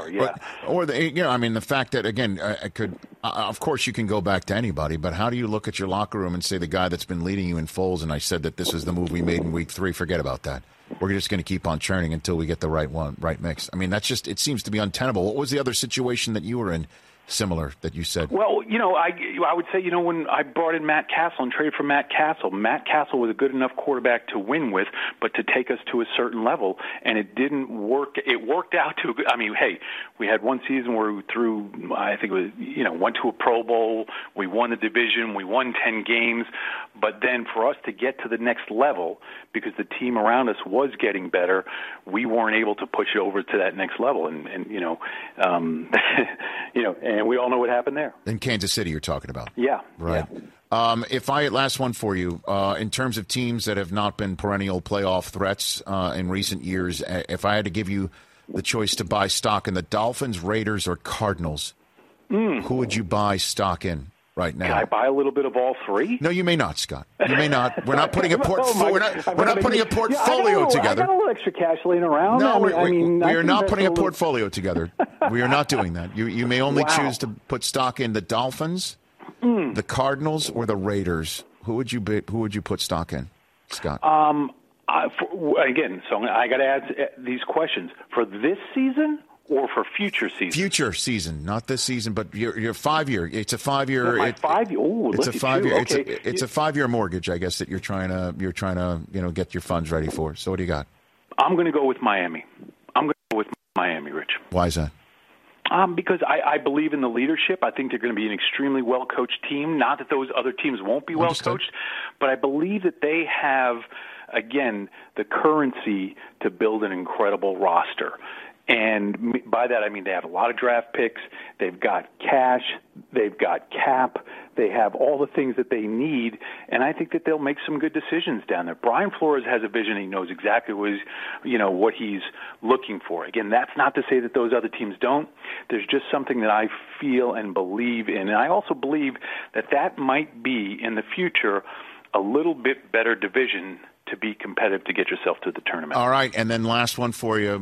the fact that, again, of course you can go back to anybody, but how do you look at your locker room and say the guy that's been leading you in Foles, and I said that this is the move we made in week 3, forget about that. We're just going to keep on churning until we get the right mix. I mean, that's just, it seems to be untenable. What was the other situation that you were in? Similar that you said? Well, I would say, when I brought in Matt Castle and traded for Matt Castle was a good enough quarterback to win with, but to take us to a certain level, and it didn't work. It worked out to, we had one season where we threw, I think it was, went to a Pro Bowl, we won the division, we won 10 games, but then for us to get to the next level, because the team around us was getting better, we weren't able to push it over to that next level, and and we all know what happened there. In Kansas City, you're talking about. Yeah. Right. Yeah. Last one for you. In terms of teams that have not been perennial playoff threats in recent years, if I had to give you the choice to buy stock in the Dolphins, Raiders, or Cardinals, who would you buy stock in? right now. Can I buy a little bit of all three? No, you may not, Scott. You may not. We're not putting a portfolio together. I got a little extra cash laying around. No, we are not putting a portfolio together. We are not doing that. You may only choose to put stock in the Dolphins, the Cardinals, or the Raiders. Who would you put stock in, Scott? Again, so I got to add these questions for this season or for future season. Future season, not this season, but your 5 year. It's a 5 year. It's a 5 year. Okay. It's a 5 year mortgage, I guess, that you're trying to get your funds ready for. So what do you got? I'm going to go with Miami. Rich. Why is that? Because I believe in the leadership. I think they're going to be an extremely well-coached team. Not that those other teams won't be well-coached, but I believe that they have, again, the currency to build an incredible roster. And by that, I mean they have a lot of draft picks. They've got cash. They've got cap. They have all the things that they need. And I think that they'll make some good decisions down there. Brian Flores has a vision. He knows exactly what he's looking for. Again, that's not to say that those other teams don't. There's just something that I feel and believe in. And I also believe that might be, in the future, a little bit better division to be competitive to get yourself to the tournament. All right, and then last one for you.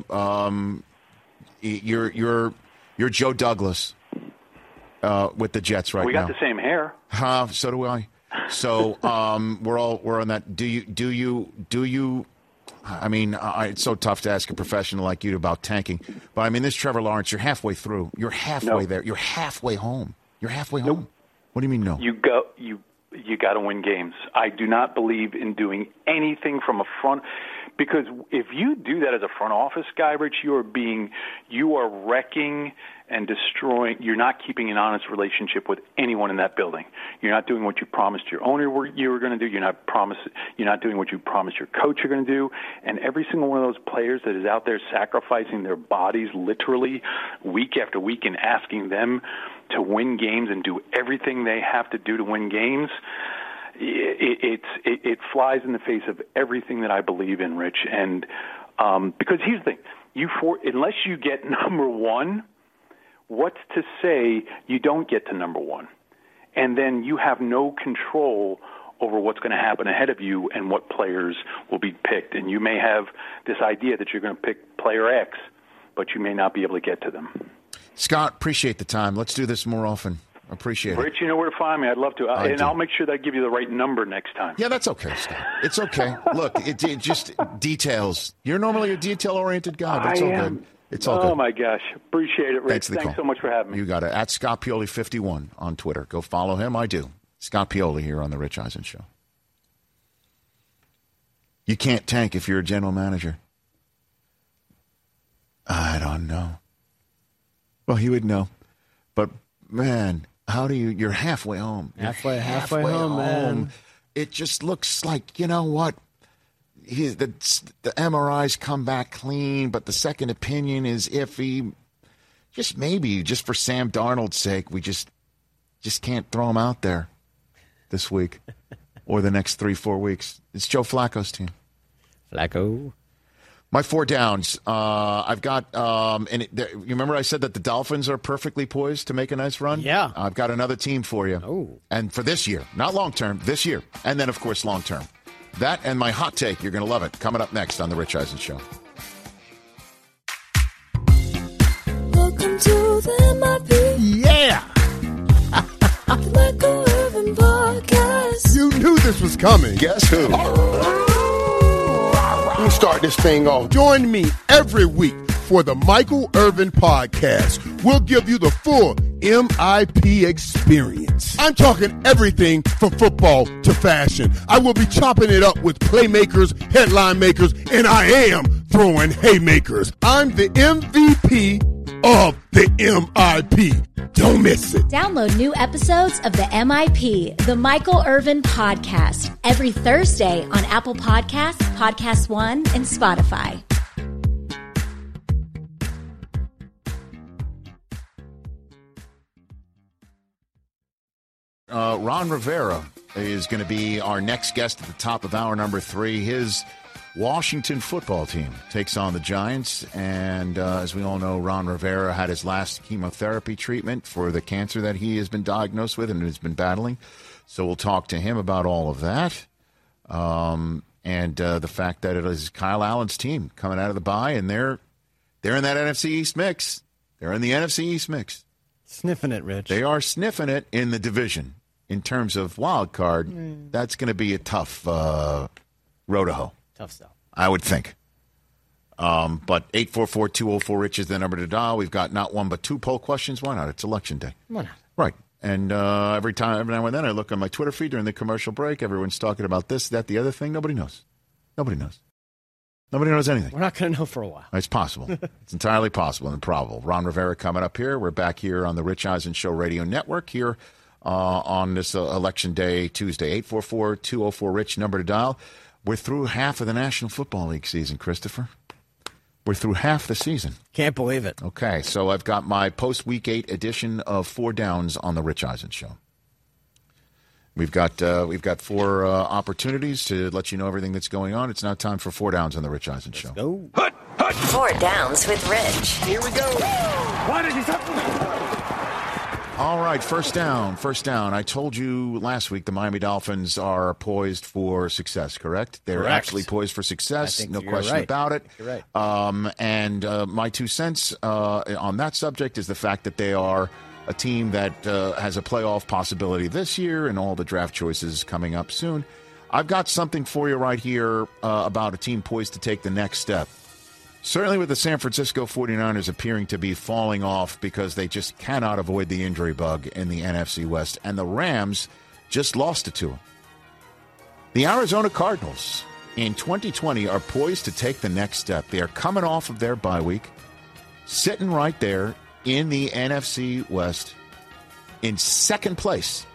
You're Joe Douglas with the Jets right now. We got the same hair. So do I. So we're on that. Do you? I mean, it's so tough to ask a professional like you about tanking, but I mean, this Trevor Lawrence. You're halfway through. You're halfway there. You're halfway home. You're halfway home. What do you mean no? You got to win games. I do not believe in doing anything from a front, because if you do that as a front office guy, Rich, you are wrecking and destroying. You're not keeping an honest relationship with anyone in that building. You're not doing what you promised your owner you were going to do. You're not doing what you promised your coach you're going to do. And every single one of those players that is out there sacrificing their bodies literally week after week and asking them to win games and do everything they have to do to win games, it flies in the face of everything that I believe in, Rich. And because here's the thing, unless you get number one, what's to say you don't get to number one? And then you have no control over what's going to happen ahead of you and what players will be picked. And you may have this idea that you're going to pick player X, but you may not be able to get to them. Scott, appreciate the time. Let's do this more often. Appreciate it. Rich, you know where to find me. I'd love to. And I'll make sure that I give you the right number next time. Yeah, that's okay, Scott. It's okay. Look, it just details. You're normally a detail-oriented guy, but it's all good. It's all good. Oh, my gosh. Appreciate it, Rich. Thanks so much for having me. You got it. At Scott Pioli51 on Twitter. Go follow him. I do. Scott Pioli here on The Rich Eisen Show. You can't tank if you're a general manager. I don't know. Well, he would know. But, man, how do you're halfway home. Halfway home, man. It just looks like, you know what? The MRIs come back clean, but the second opinion is iffy. Just maybe, just for Sam Darnold's sake, we just can't throw him out there this week or the next 3-4 weeks. It's Joe Flacco's team. Flacco. My 4 downs. I've got, you remember I said that the Dolphins are perfectly poised to make a nice run? Yeah. I've got another team for you. Oh. And for this year, not long term, this year. And then, of course, long term. That and my hot take, you're going to love it. Coming up next on The Rich Eisen Show. Welcome to the MIP. Yeah. The Michael Irvin Podcast. You knew this was coming. Guess who? Let me start this thing off. Join me every week for the Michael Irvin Podcast. We'll give you the full MIP experience. I'm talking everything from football to fashion. I will be chopping it up with playmakers, headline makers, and I am throwing haymakers. I'm the MVP of the MIP. Don't miss it. Download new episodes of the MIP, the Michael Irvin Podcast, every Thursday on Apple Podcasts, Podcast One, and Spotify. Ron Rivera is going to be our next guest at the top of hour number 3. His Washington football team takes on the Giants. And as we all know, Ron Rivera had his last chemotherapy treatment for the cancer that he has been diagnosed with and has been battling. So we'll talk to him about all of that. And the fact that it is Kyle Allen's team coming out of the bye, and they're in that NFC East mix. They're in the NFC East mix. Sniffing it, Rich. They are sniffing it in the division. In terms of wild card, that's going to be a tough road to hoe. Tough stuff. I would think. But 844-204-RICH is the number to dial. We've got not one but two poll questions. Why not? It's election day. Why not? Right. And every now and then I look on my Twitter feed during the commercial break. Everyone's talking about this, that, the other thing. Nobody knows. Nobody knows. Nobody knows anything. We're not going to know for a while. It's possible. It's entirely possible and probable. Ron Rivera coming up here. We're back here on the Rich Eisen Show Radio Network here on this Election Day Tuesday. 844-204-RICH, number to dial. We're through half of the National Football League season, Christopher. We're through half the season. Can't believe it. Okay, so I've got my post-Week 8 edition of Four Downs on the Rich Eisen Show. We've got 4 opportunities to let you know everything that's going on. It's now time for Four Downs on the Rich Eisen Show. Go. Four Downs with Rich. Here we go. Why did you stop? All right, first down. I told you last week the Miami Dolphins are poised for success, correct? They're Correct. actually poised for success, no you're question right. about it. You're right. And my 2 cents on that subject is the fact that they are a team that has a playoff possibility this year and all the draft choices coming up soon. I've got something for you right here about a team poised to take the next step. Certainly with the San Francisco 49ers appearing to be falling off because they just cannot avoid the injury bug in the NFC West. And the Rams just lost it to them. The Arizona Cardinals in 2020 are poised to take the next step. They are coming off of their bye week, sitting right there in the NFC West in second place,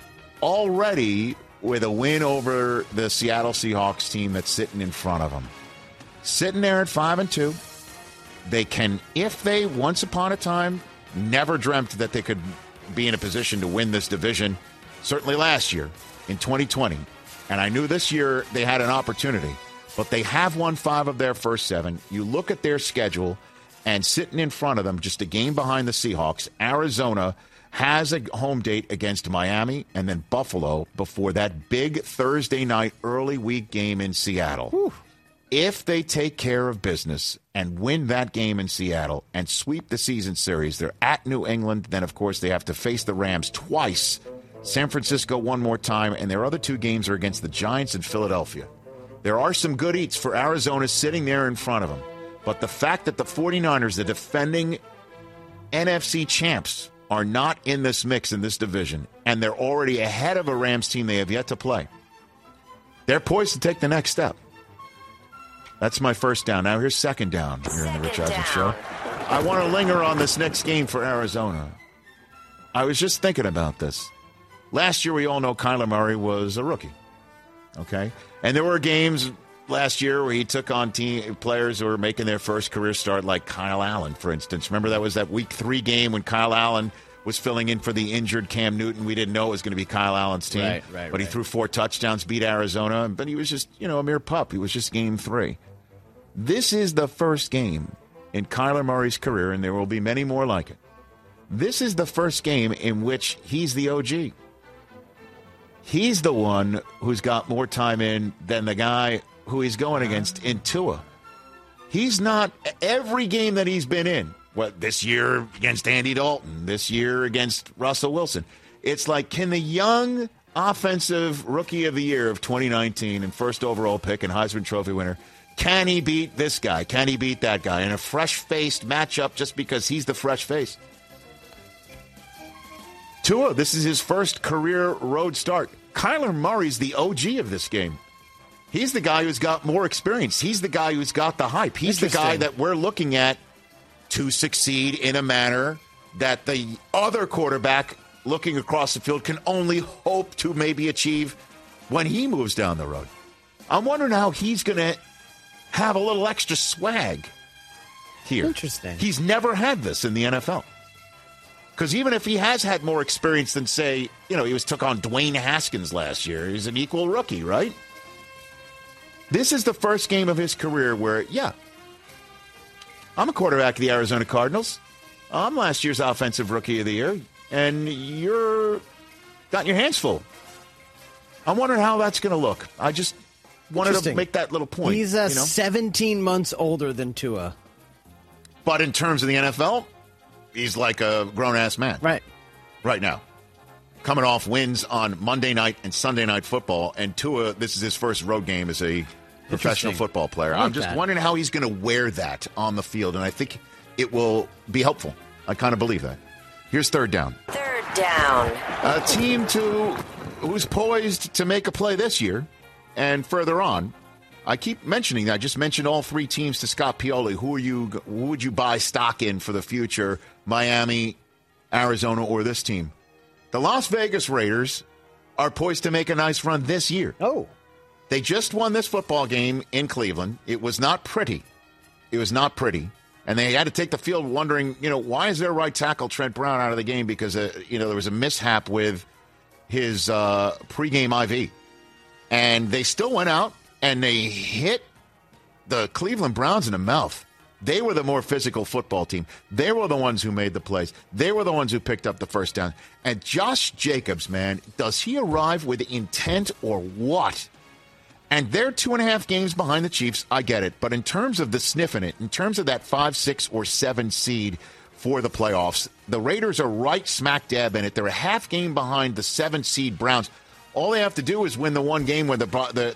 already with a win over the Seattle Seahawks team that's sitting in front of them. Sitting there at 5-2, they can, if they once upon a time never dreamt that they could be in a position to win this division, certainly last year in 2020, and I knew this year they had an opportunity, but they have won 5 of their first 7. You look at their schedule, and sitting in front of them, just a game behind the Seahawks, Arizona has a home date against Miami and then Buffalo before that big Thursday night early week game in Seattle. Whew. If they take care of business and win that game in Seattle and sweep the season series, they're at New England. Then, of course, they have to face the Rams twice, San Francisco one more time, and their other 2 games are against the Giants and Philadelphia. There are some good eats for Arizona sitting there in front of them. But the fact that the 49ers, the defending NFC champs, are not in this mix in this division, and they're already ahead of a Rams team they have yet to play, they're poised to take the next step. That's my first down. Now here's second down here in the Rich Eisen Show. I want to linger on this next game for Arizona. I was just thinking about this. Last year, we all know Kyler Murray was a rookie. Okay? And there were games last year where he took on team players who were making their first career start, like Kyle Allen, for instance. Remember that was that Week 3 game when Kyle Allen was filling in for the injured Cam Newton. We didn't know it was going to be Kyle Allen's team. But he threw 4 touchdowns, beat Arizona. But he was just, a mere pup. He was just game 3. This is the first game in Kyler Murray's career, and there will be many more like it. This is the first game in which he's the OG. He's the one who's got more time in than the guy who he's going against in Tua. He's not every game that he's been in. This year against Andy Dalton, this year against Russell Wilson. It's like, can the young offensive rookie of the year of 2019 and first overall pick and Heisman Trophy winner, can he beat this guy? Can he beat that guy in a fresh-faced matchup just because he's the fresh face? Tua, this is his first career road start. Kyler Murray's the OG of this game. He's the guy who's got more experience. He's the guy who's got the hype. He's the guy that we're looking at to succeed in a manner that the other quarterback looking across the field can only hope to maybe achieve when he moves down the road. I'm wondering how he's going to have a little extra swag here. Interesting. He's never had this in the NFL. Because even if he has had more experience than, say, he took on Dwayne Haskins last year, he's an equal rookie, right? This is the first game of his career where, I'm a quarterback of the Arizona Cardinals. I'm last year's Offensive Rookie of the Year, and you're got your hands full. I'm wondering how that's going to look. I just wanted to make that little point. He's 17 months older than Tua. But in terms of the NFL, he's like a grown-ass man. Right now. Coming off wins on Monday night and Sunday night football, and Tua, this is his first road game as a professional football player. I'm just wondering how he's going to wear that on the field, and I think it will be helpful. I kind of believe that. Here's third down. Third down. A team who's poised to make a play this year and further on. I keep mentioning that. I just mentioned all three teams to Scott Pioli. Who would you buy stock in for the future? Miami, Arizona, or this team? The Las Vegas Raiders are poised to make a nice run this year. They just won this football game in Cleveland. It was not pretty. And they had to take the field wondering, why is their right tackle Trent Brown out of the game? Because, there was a mishap with his pregame IV. And they still went out and they hit the Cleveland Browns in the mouth. They were the more physical football team. They were the ones who made the plays. They were the ones who picked up the first down. And Josh Jacobs, man, does he arrive with intent or what? And they're 2.5 games behind the Chiefs. I get it. But in terms of the sniffing it, in terms of that 5, 6, or 7 seed for the playoffs, the Raiders are right smack dab in it. They're a half game behind the 7 seed Browns. All they have to do is win the one game where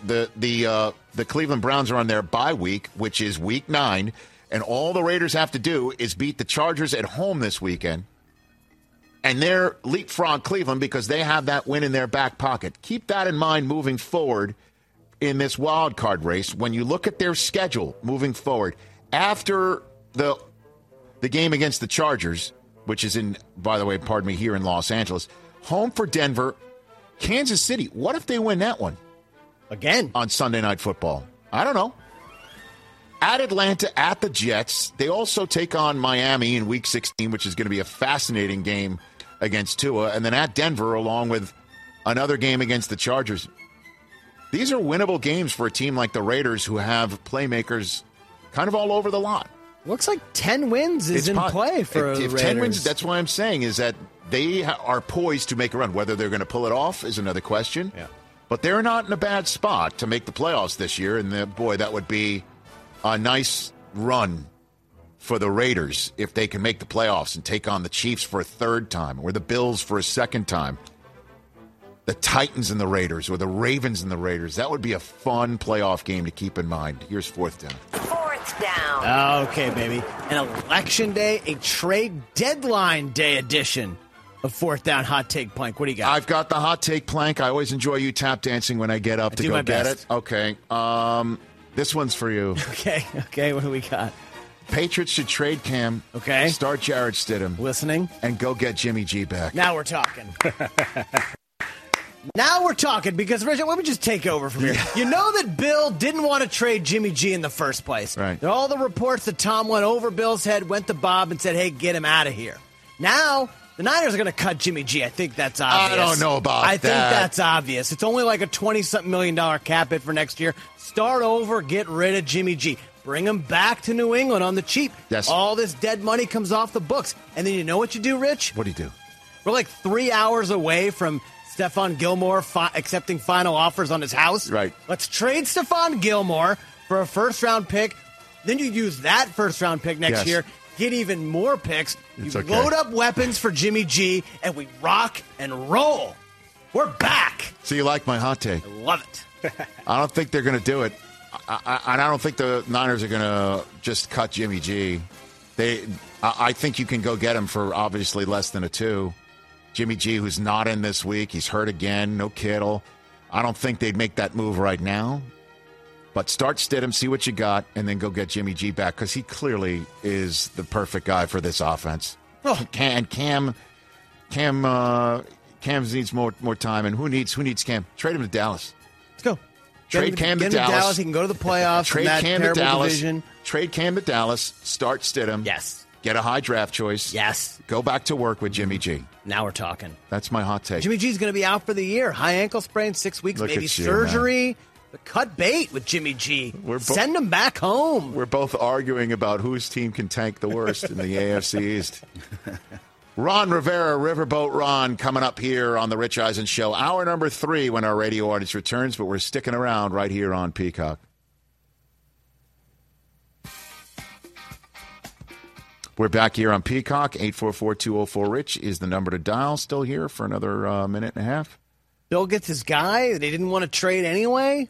the Cleveland Browns are on their bye week, which is week 9. And all the Raiders have to do is beat the Chargers at home this weekend. And they're leapfrog Cleveland because they have that win in their back pocket. Keep that in mind moving forward in this wild card race. When you look at their schedule moving forward, after the game against the Chargers, which is here in Los Angeles, home for Denver, Kansas City. What if they win that one? Again. On Sunday Night Football. I don't know. At Atlanta, at the Jets. They also take on Miami in Week 16, which is going to be a fascinating game against Tua. And then at Denver, along with another game against the Chargers. These are winnable games for a team like the Raiders who have playmakers kind of all over the lot. Looks like 10 wins is in play for the Raiders. 10 wins, that's why I'm saying is that they are poised to make a run. Whether they're going to pull it off is another question. Yeah. But they're not in a bad spot to make the playoffs this year. And, that would be a nice run for the Raiders if they can make the playoffs and take on the Chiefs for a third time or the Bills for a second time. The Titans and the Raiders or the Ravens and the Raiders. That would be a fun playoff game to keep in mind. Here's fourth down. Fourth down. Okay, baby. An election day, a trade deadline day edition of Fourth Down Hot Take Plank. What do you got? I've got the hot take plank. I always enjoy you tap dancing when I get up to go get it. Okay. This one's for you. Okay. What do we got? Patriots should trade Cam. Okay. Start Jarrett Stidham. Listening. And go get Jimmy G back. Now we're talking. Now we're talking because, Richard, let me just take over from here. You know that Bill didn't want to trade Jimmy G in the first place. Right. There are all the reports that Tom went over Bill's head, went to Bob, and said, hey, get him out of here. Now, the Niners are going to cut Jimmy G. I think that's obvious. I don't know about that. I think that's obvious. It's only like a $20-something million cap hit for next year. Start over, get rid of Jimmy G. Bring him back to New England on the cheap. Yes. All this dead money comes off the books. And then you know what you do, Rich? What do you do? We're like 3 hours away from Stephon Gilmore accepting final offers on his house. Right. Let's trade Stephon Gilmore for a first-round pick. Then you use that first-round pick next year, get even more picks. You load up weapons for Jimmy G, and we rock and roll. We're back. So you like my hot take? I love it. I don't think they're going to do it. I don't think the Niners are going to just cut Jimmy G. I think you can go get him for obviously less than a 2. Jimmy G, who's not in this week. He's hurt again. No Kittle. I don't think they'd make that move right now. But start Stidham, see what you got, and then go get Jimmy G back because he clearly is the perfect guy for this offense. Oh. And Cam needs more time. And who needs Cam? Trade him to Dallas. Let's go. Trade Cam to Dallas. He can go to the playoffs. Trade Cam to Dallas. Division. Trade Cam to Dallas. Start Stidham. Yes. Get a high draft choice. Yes. Go back to work with Jimmy G. Now we're talking. That's my hot take. Jimmy G's going to be out for the year. High ankle sprain, 6 weeks, Look maybe at you, surgery. Cut bait with Jimmy G. Send him back home. We're both arguing about whose team can tank the worst in the AFC East. Ron Rivera, Riverboat Ron, coming up here on the Rich Eisen Show. Hour number 3 when our radio audience returns, but we're sticking around right here on Peacock. We're back here on Peacock. 844-204-RICH is the number to dial. Still here for another minute and a half. Bill gets his guy. They didn't want to trade anyway.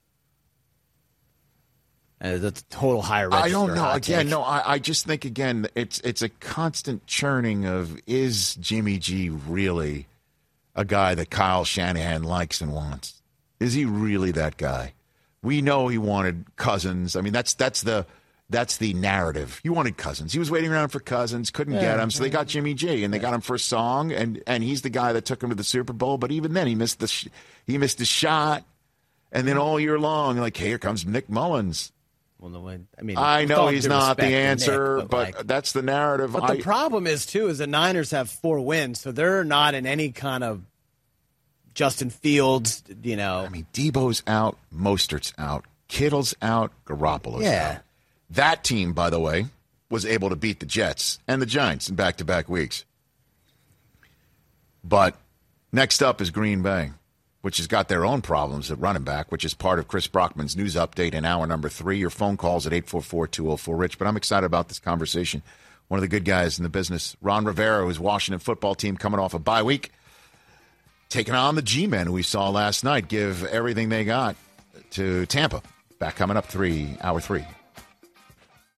That's a total higher register. I don't know. Again, take. no. I just think again, it's a constant churning of, is Jimmy G really a guy that Kyle Shanahan likes and wants? Is he really that guy? We know he wanted Cousins. I mean, that's the narrative. He wanted Cousins. He was waiting around for Cousins, couldn't get him, so they got Jimmy G, and they got him for a song, and he's the guy that took him to the Super Bowl. But even then, he missed the shot, and then all year long, like, hey, here comes Nick Mullins. Well, I know he's not the answer, Nick, but that's the narrative. But the problem is, too, is the Niners have 4 wins, so they're not in any kind of Justin Fields, I mean, Debo's out, Mostert's out, Kittle's out, Garoppolo's out. That team, by the way, was able to beat the Jets and the Giants in back-to-back weeks. But next up is Green Bay, which has got their own problems at running back, which is part of Chris Brockman's news update in hour number 3. Your phone calls at 844-204-RICH. But I'm excited about this conversation. One of the good guys in the business, Ron Rivera, his Washington football team coming off a bye week, taking on the G-Men who we saw last night, give everything they got to Tampa. Back coming up hour 3.